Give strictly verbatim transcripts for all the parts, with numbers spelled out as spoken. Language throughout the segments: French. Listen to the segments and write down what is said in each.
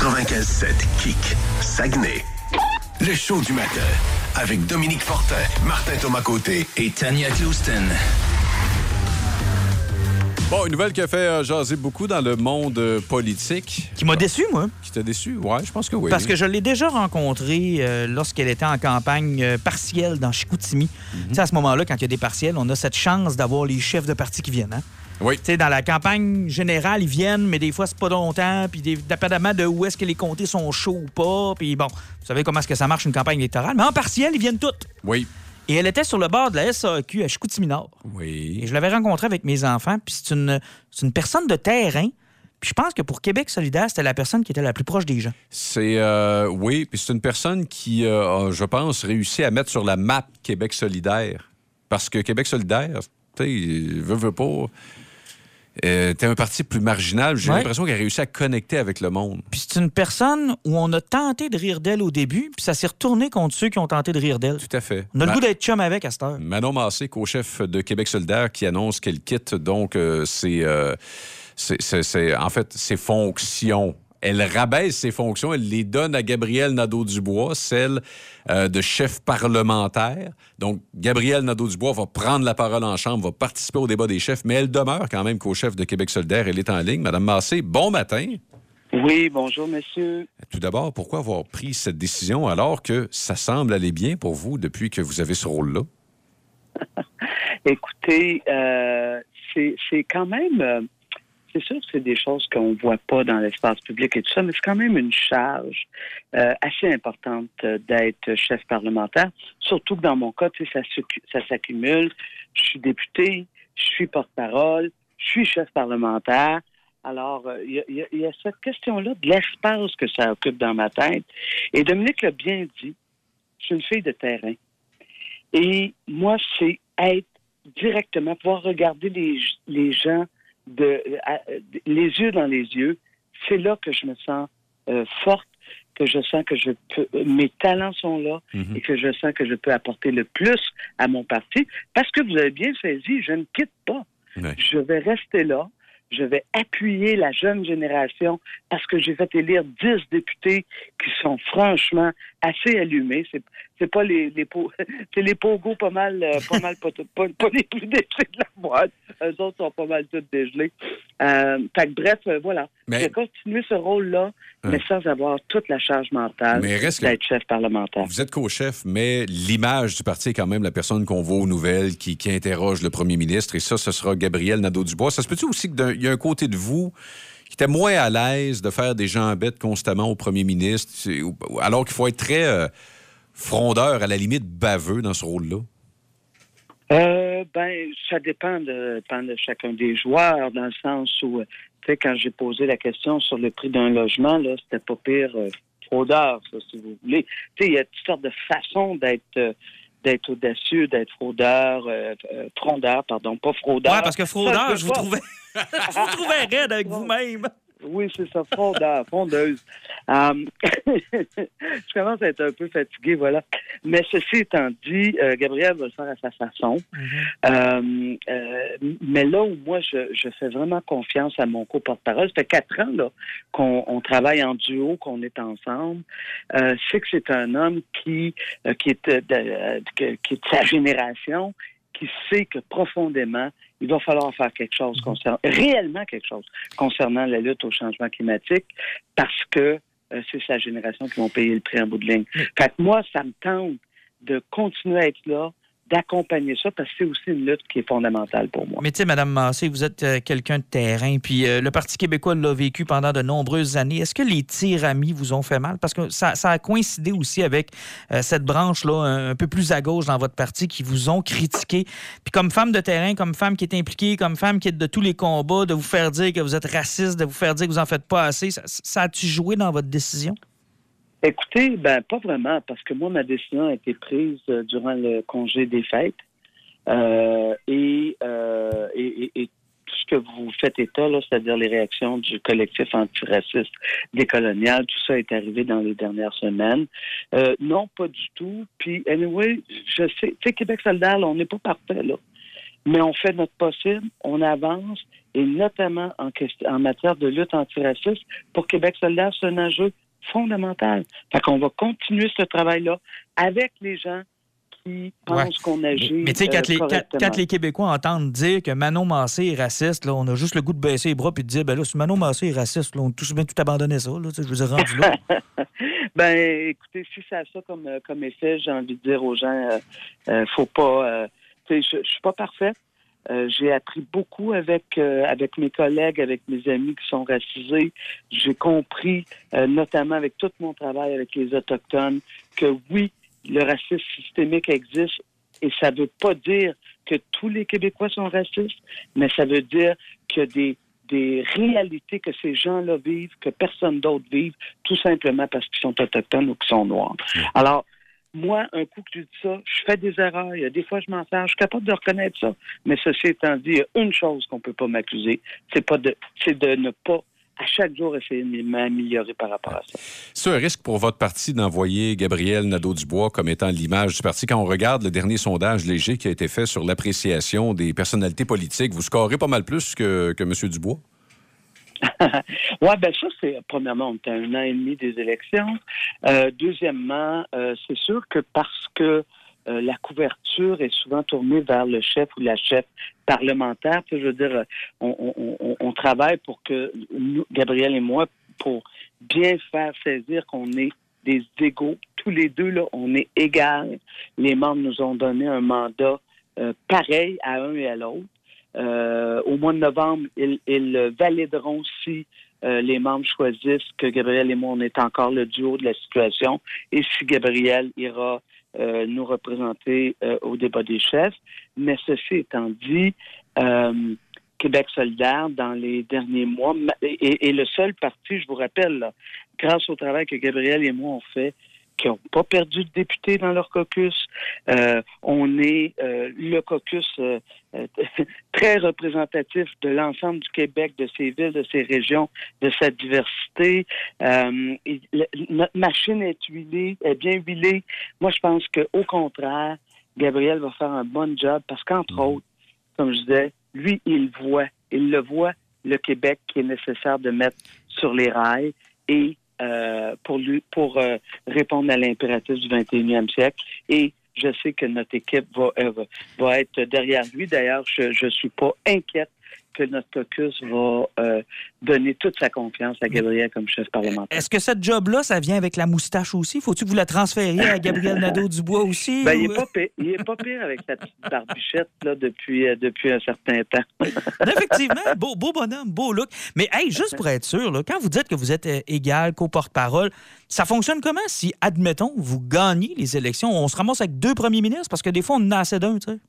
quatre-vingt-quinze sept Kick, Saguenay. Le show du matin avec Dominique Fortin, Martin Thomas-Côté et Tania Clouston. Bon, une nouvelle qui a fait euh, jaser beaucoup dans le monde euh, politique. Qui m'a déçu, moi. Qui t'a déçu? Oui, je pense que oui. Parce que je l'ai déjà rencontrée euh, lorsqu'elle était en campagne euh, partielle dans Chicoutimi. Mm-hmm. Tu sais, à ce moment-là, quand il y a des partiels, on a cette chance d'avoir les chefs de parti qui viennent. Hein? Oui. Tu sais, dans la campagne générale, ils viennent, mais des fois, c'est pas longtemps. Puis, dépendamment de où est-ce que les comtés sont chauds ou pas. Puis, bon, vous savez comment est-ce que ça marche une campagne électorale. Mais en partiel, ils viennent toutes. Oui. Et elle était sur le bord de la S A Q à Chicoutimi-Nord. Oui. Et je l'avais rencontrée avec mes enfants. Puis, c'est une, c'est une personne de terrain. Puis, je pense que pour Québec solidaire, c'était la personne qui était la plus proche des gens. C'est, euh, oui. Puis, c'est une personne qui euh, a, je pense, réussi à mettre sur la map Québec solidaire. Parce que Québec solidaire, tu sais, veut, veut pas. Euh, t'es un parti plus marginal. J'ai ouais. l'impression qu'elle a réussi à connecter avec le monde. Puis c'est une personne où on a tenté de rire d'elle au début, puis ça s'est retourné contre ceux qui ont tenté de rire d'elle. Tout à fait. On a Ma... le goût d'être chum avec à cette heure. Manon Massé, co-chef de Québec solidaire, qui annonce qu'elle quitte donc euh, ses, euh, c'est, c'est, c'est, en fait, ses fonctions. Elle rabaisse ses fonctions, elle les donne à Gabriel Nadeau-Dubois, celle euh, de chef parlementaire. Donc, Gabriel Nadeau-Dubois va prendre la parole en chambre, va participer au débat des chefs, mais elle demeure quand même co-chef de Québec solidaire. Elle est en ligne. Madame Massé, bon matin. Oui, bonjour, monsieur. Tout d'abord, pourquoi avoir pris cette décision alors que ça semble aller bien pour vous depuis que vous avez ce rôle-là? Écoutez, euh, c'est, c'est quand même... Euh... C'est sûr que c'est des choses qu'on ne voit pas dans l'espace public et tout ça, mais c'est quand même une charge euh, assez importante euh, d'être chef parlementaire, surtout que dans mon cas, tu sais, ça, ça s'accumule. Je suis député, je suis porte-parole, je suis chef parlementaire. Alors, il euh, y, y, y a cette question-là de l'espace que ça occupe dans ma tête. Et Dominique l'a bien dit, je suis une fille de terrain. Et moi, c'est être directement, pouvoir regarder les, les gens De, à, les yeux dans les yeux, c'est là que je me sens euh, forte, que je sens que je peux, mes talents sont là mm-hmm. et que je sens que je peux apporter le plus à mon parti. Parce que vous avez bien saisi, je ne quitte pas. Oui. Je vais rester là. Je vais appuyer la jeune génération parce que j'ai fait élire dix députés qui sont franchement assez allumés. C'est, c'est pas les, les po- c'est les pogos pas mal, euh, pas mal, pas, pas, pas les plus dégelés de la boîte. Eux autres sont pas mal tous dégelés. Euh, fait que bref, euh, voilà. Mais... Je vais continuer ce rôle-là, hein. mais sans avoir toute la charge mentale d'être que... chef parlementaire. Vous êtes co-chef, mais l'image du parti est quand même la personne qu'on voit aux nouvelles, qui, qui interroge le premier ministre, et ça, ce sera Gabriel Nadeau-Dubois. Ça se peut-tu aussi qu'il y a un côté de vous qui était moins à l'aise de faire des gens bêtes constamment au premier ministre, alors qu'il faut être très euh, frondeur, à la limite baveux dans ce rôle-là? Euh, ben, ça dépend de, dépend de chacun des joueurs, dans le sens où, tu sais, quand j'ai posé la question sur le prix d'un logement, là, c'était pas pire euh, fraudeur, ça, si vous voulez. Tu sais, il y a toutes sortes de façons d'être... Euh, d'être audacieux, d'être fraudeur, euh, euh, frondeur, pardon, pas fraudeur. Oui, parce que fraudeur, ça, je, je vous trouvais... je vous trouvais raide avec vous-même. Oui, c'est ça, frondeur, frondeuse. Um, je commence à être un peu fatigué, voilà. Mais ceci étant dit, euh, Gabriel va le faire à sa façon. Mm-hmm. Euh, euh, mais là où moi, je, je fais vraiment confiance à mon co-porte-parole, ça fait quatre ans là, qu'on on travaille en duo, qu'on est ensemble. Euh, c'est que c'est un homme qui, euh, qui, est de, de, de, qui est de sa génération, qui sait que profondément, il va falloir faire quelque chose, concernant, réellement quelque chose, concernant la lutte au changement climatique, parce que euh, c'est sa génération qui vont payer le prix en bout de ligne. Mm. Fait que moi, ça me tente de continuer à être là, d'accompagner ça, parce que c'est aussi une lutte qui est fondamentale pour moi. Mais tu sais, Mme Massé, vous êtes euh, quelqu'un de terrain, puis euh, le Parti québécois l'a vécu pendant de nombreuses années. Est-ce que les tirs amis vous ont fait mal? Parce que ça, ça a coïncidé aussi avec euh, cette branche-là, un, un peu plus à gauche dans votre parti, qui vous ont critiqué. Puis comme femme de terrain, comme femme qui est impliquée, comme femme qui est de tous les combats, de vous faire dire que vous êtes raciste, de vous faire dire que vous en faites pas assez, ça, ça a-tu joué dans votre décision? Écoutez, ben pas vraiment, parce que moi, ma décision a été prise euh, durant le congé des fêtes. Euh, et, euh, et, et, et tout ce que vous faites état, là, c'est-à-dire les réactions du collectif antiraciste décolonial, tout ça est arrivé dans les dernières semaines. Euh, non, pas du tout. Puis, anyway, je sais, tu sais, Québec solidaire, là, on n'est pas parfait, là. mais on fait notre possible, on avance, et notamment en, question, en matière de lutte antiraciste, pour Québec solidaire, c'est un enjeu fondamental. Fait qu'on va continuer ce travail-là avec les gens qui pensent Ouais. qu'on agit Mais, mais tu sais, quand, euh, les- quand, correctement. quand les Québécois entendent dire que Manon Massé est raciste, là, on a juste le goût de baisser les bras et de dire, ben là, si Manon Massé est raciste, là, on a tous bien tout abandonné ça. Là, tu sais, je vous ai rendu là. Ben, écoutez, si ça a ça comme, euh, comme effet, j'ai envie de dire aux gens, euh, euh, faut pas... Euh, tu sais, je, je suis pas parfaite. Euh, j'ai appris beaucoup avec euh, avec mes collègues, avec mes amis qui sont racisés. J'ai compris, euh, notamment avec tout mon travail avec les Autochtones, que oui, le racisme systémique existe et ça veut pas dire que tous les Québécois sont racistes, mais ça veut dire que des des réalités que ces gens-là vivent, que personne d'autre vive, tout simplement parce qu'ils sont autochtones ou qu'ils sont noirs. Alors, moi, un coup que je dis ça, je fais des erreurs. Il y a des fois, je m'en sers. Je suis capable de reconnaître ça. Mais ceci étant dit, il y a une chose qu'on peut pas m'accuser, c'est pas de, c'est de ne pas, à chaque jour, essayer de m'améliorer par rapport à ça. C'est un risque pour votre parti d'envoyer Gabriel Nadeau-Dubois comme étant l'image du parti. Quand on regarde le dernier sondage léger qui a été fait sur l'appréciation des personnalités politiques, vous scorez pas mal plus que, que M. Dubois? Oui, bien ça, c'est, premièrement, on est à un an et demi des élections. Euh, deuxièmement, euh, c'est sûr que parce que euh, la couverture est souvent tournée vers le chef ou la chef parlementaire, je veux dire, on, on, on, on travaille pour que nous, Gabriel et moi, pour bien faire saisir qu'on est des égaux. Tous les deux, là, on est égaux. Les membres nous ont donné un mandat euh, pareil à un et à l'autre. Euh, au mois de novembre, ils, ils valideront si euh, les membres choisissent que Gabriel et moi, on est encore le duo de la situation et si Gabriel ira euh, nous représenter euh, au débat des chefs. Mais ceci étant dit, euh, Québec solidaire, dans les derniers mois, est, est le seul parti, je vous rappelle, là, grâce au travail que Gabriel et moi on fait, qui n'ont pas perdu de députés dans leur caucus. Euh, on est euh, le caucus euh, euh, très représentatif de l'ensemble du Québec, de ses villes, de ses régions, de sa diversité. Euh, et le, notre machine est huilée, est bien huilée. Moi, je pense qu'au contraire, Gabriel va faire un bon job parce qu'entre mmh. autres, comme je disais, lui, il voit, il le voit, le Québec qui est nécessaire de mettre sur les rails et Euh, pour lui, pour euh, répondre à l'impératif du vingt et unième siècle. Et je sais que notre équipe va, euh, va être derrière lui. D'ailleurs, je ne suis pas inquiète que notre caucus va euh, donner toute sa confiance à Gabriel comme chef parlementaire. Est-ce que cette job-là, ça vient avec la moustache aussi? Faut-tu que vous la transfériez à Gabriel Nadeau-Dubois aussi? Ben, ou... il n'est pas pire. Il est pas pire avec sa petite barbichette là, depuis, euh, depuis un certain temps. Effectivement, beau, beau bonhomme, beau look. Mais hey, juste pour être sûr, là, quand vous dites que vous êtes euh, égal qu'au porte-parole, ça fonctionne comment si, admettons, vous gagnez les élections? On se ramasse avec deux premiers ministres parce que des fois, on en a assez d'un, tu sais.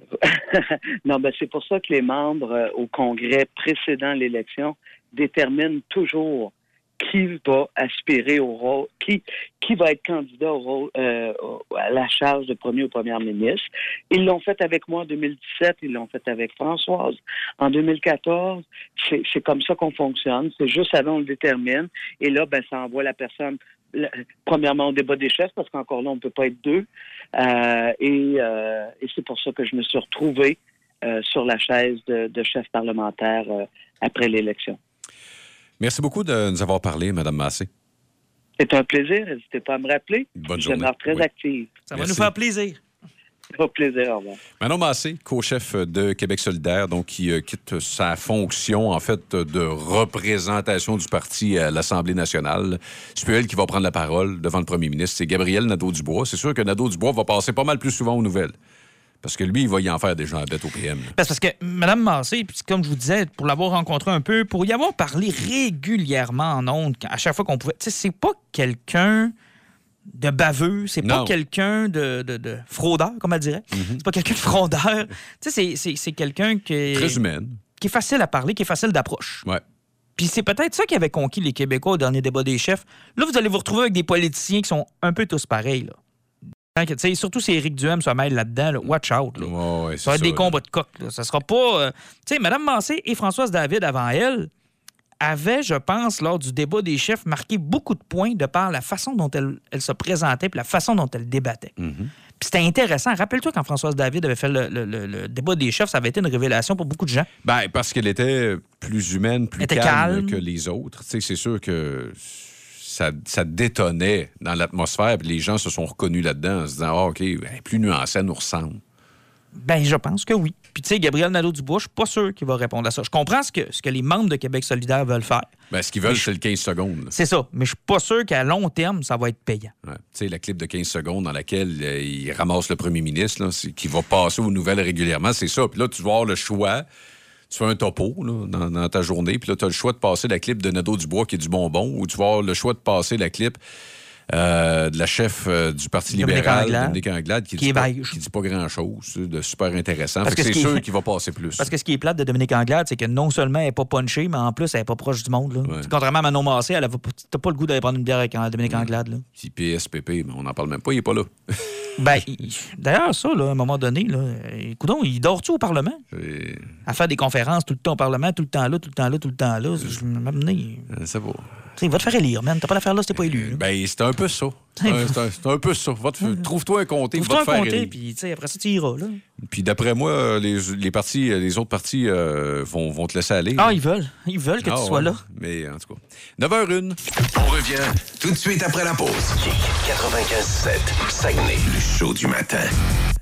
Non, ben c'est pour ça que les membres euh, au Congrès précédant l'élection déterminent toujours qui va aspirer au rôle, qui qui va être candidat au rôle, euh, à la charge de premier ou première ministre. Ils l'ont fait avec moi en deux mille dix-sept, ils l'ont fait avec Françoise. En deux mille quatorze, c'est, c'est comme ça qu'on fonctionne. C'est juste avant on le détermine. Et là, ben ça envoie la personne le, premièrement au débat des chefs, parce qu'encore là, on ne peut pas être deux. Euh, et, euh, et c'est pour ça que je me suis retrouvé euh, sur la chaise de, de chef parlementaire euh, après l'élection. Merci beaucoup de nous avoir parlé, Mme Massé. C'est un plaisir. N'hésitez pas à me rappeler. Bonne je journée. Je demeure très oui. active. Ça va Merci. nous faire plaisir. Au plaisir, au revoir. Manon Massé, co-chef de Québec solidaire, donc qui euh, quitte sa fonction, en fait, de représentation du parti à l'Assemblée nationale. C'est plus elle qui va prendre la parole devant le premier ministre. C'est Gabriel Nadeau-Dubois. C'est sûr que Nadeau-Dubois va passer pas mal plus souvent aux nouvelles. Parce que lui, il va y en faire des gens bêtes au P M. Parce, parce que Mme Massé, puis comme je vous disais, pour l'avoir rencontré un peu, pour y avoir parlé régulièrement en ondes, à chaque fois qu'on pouvait... Tu sais, c'est pas quelqu'un de baveux, c'est pas Non. quelqu'un de, de, de fraudeur, comme elle dirait. Mm-hmm. C'est pas quelqu'un de frondeur. Tu sais, c'est, c'est, c'est quelqu'un qui est... Très humaine. Qui est facile à parler, qui est facile d'approche. Ouais. Puis c'est peut-être ça qui avait conquis les Québécois au dernier débat des chefs. Là, vous allez vous retrouver avec des politiciens qui sont un peu tous pareils, là. T'sais, surtout si Éric Duhem se mêle là-dedans, là, watch out. Là. Oh, ouais, ça va être des combats de coq. Là. Ça sera pas... Euh... Tu sais, Mme Massé et Françoise David, avant elle, avaient, je pense, lors du débat des chefs, marqué beaucoup de points de par la façon dont elle, elle se présentait et la façon dont elle débattait. Mm-hmm. c'était intéressant. Rappelle-toi quand Françoise David avait fait le, le, le, le débat des chefs, ça avait été une révélation pour beaucoup de gens. Ben, parce qu'elle était plus humaine, plus calme, calme que les autres. Tu sais, c'est sûr que ça, ça détonnait dans l'atmosphère, puis les gens se sont reconnus là-dedans en se disant « Ah, OK, ben, plus nuancée, elle nous ressemble. » Ben, je pense que oui. Puis, tu sais, Gabriel Nadeau-Dubois, je suis pas sûr qu'il va répondre à ça. Je comprends ce que, ce que les membres de Québec solidaire veulent faire. Ben, ce qu'ils veulent, c'est le quinze secondes. C'est ça. Mais je suis pas sûr qu'à long terme, ça va être payant. Ouais. Tu sais, la clip de quinze secondes dans laquelle euh, il ramasse le premier ministre, là, qui va passer aux nouvelles régulièrement, c'est ça. Puis là, tu vas avoir le choix. Tu fais un topo là, dans, dans ta journée, puis là, tu as le choix de passer la clip de Nadeau-Dubois qui est du bonbon, ou tu vas avoir le choix de passer la clip Euh, de la chef euh, du Parti Dominique libéral, Anglade, Dominique Anglade, qui, qui dit est pas, beige. qui dit pas grand-chose, de super intéressant. Parce Fait que que c'est ce qui sûr est- qu'il va passer plus. Parce que ce qui est plate de Dominique Anglade, c'est que non seulement elle n'est pas punchée, mais en plus, elle n'est pas proche du monde. Là. Ouais. Contrairement à Manon Massé, elle n'a pas le goût d'aller prendre une bière avec Dominique Anglade. Là. Puis P S P P, mais on n'en parle même pas, il n'est pas là. Ben, il- d'ailleurs, ça, là, à un moment donné, là, coudonc, il dort-tu au Parlement? C'est À faire des conférences tout le temps au Parlement, tout le temps là, tout le temps là, tout le temps là. Je m'ai amené. euh, c'est beau. Tu sais, il va te faire élire, man. T'as pas l'affaire là, c'était pas élu. là. Ben, c'est un peu ça. C'est un, c'est un- c'est un peu ça. Va te- Trouve-toi un comté, va Trouve-toi te un faire comté, élire. puis tu sais, après ça, tu iras, là. Puis d'après moi, les, les partis, les autres partis euh, vont, vont te laisser aller. Ah, ils veulent. Ils veulent que Ah, tu sois ouais. là. Mais en tout cas, neuf heures une. On revient tout de suite après la pause. quatre-vingt-quinze sept, Saguenay, le show du matin.